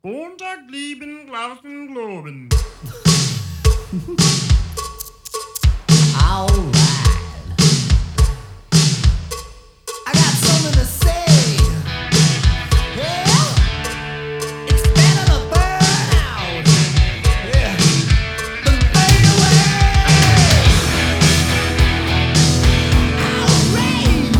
Montag lieben, glauben, globen. Alright. I got something to say. Yeah. It's better to burn out. Yeah. Than fade away. Alright.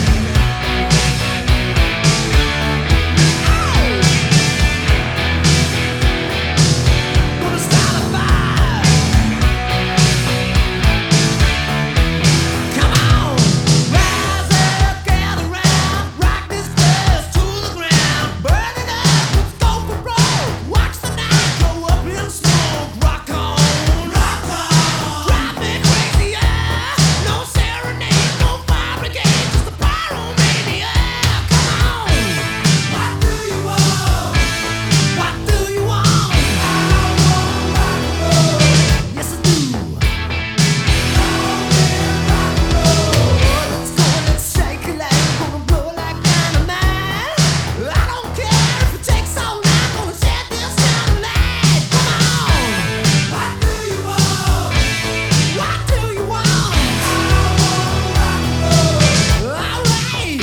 Gonna start a fire. Come on, rise up, gather round, rock this place to the ground, burn it up, let's go for broke. Watch the night go up in smoke. Rock on, drive me crazy, yeah. No serenade, no fire brigade, just a pyromania. Come on, what do you want? What do you want? I want rock and roll. Yes, I do. Let's go, let's shake it like gonna blow like dynamite. I don't care if it takes all night, gonna set this town alight. Come on, what do you want? What do you want? I want rock and roll. All right.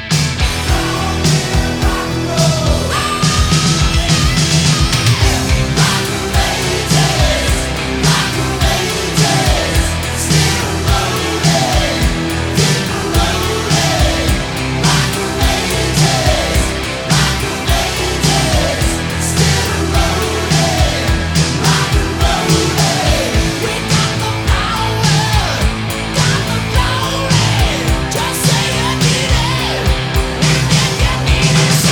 Just say you need it, and then you need it.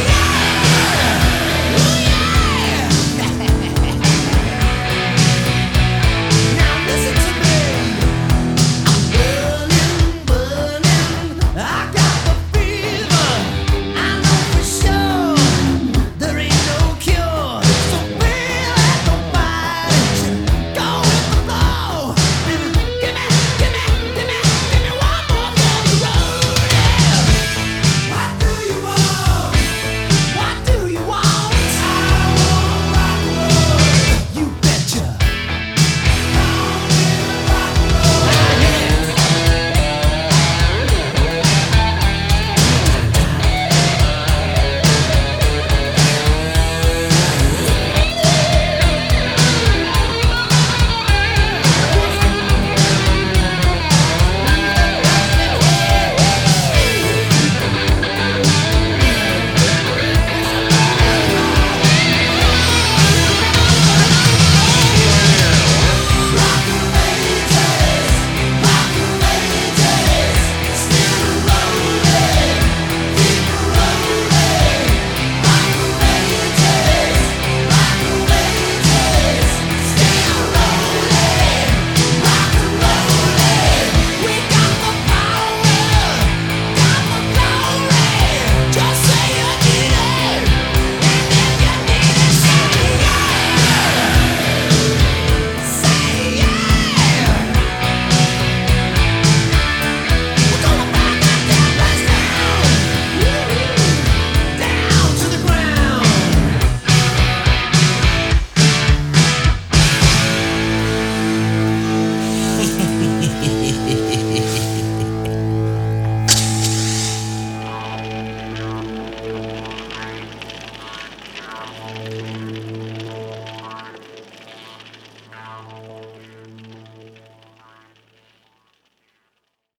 Now listen to me. Burning, burning, I got the fever. I know for sure there ain't no cure. So feel like no fight. Go with the flow. Baby, give me one more for the road. Yeah. What do you want? What do you want? I want rock and roll. You betcha. We got the power, got the glory. Just say you need it, and then you need it. Say yeah. We're gonna burn that damn place down to the ground.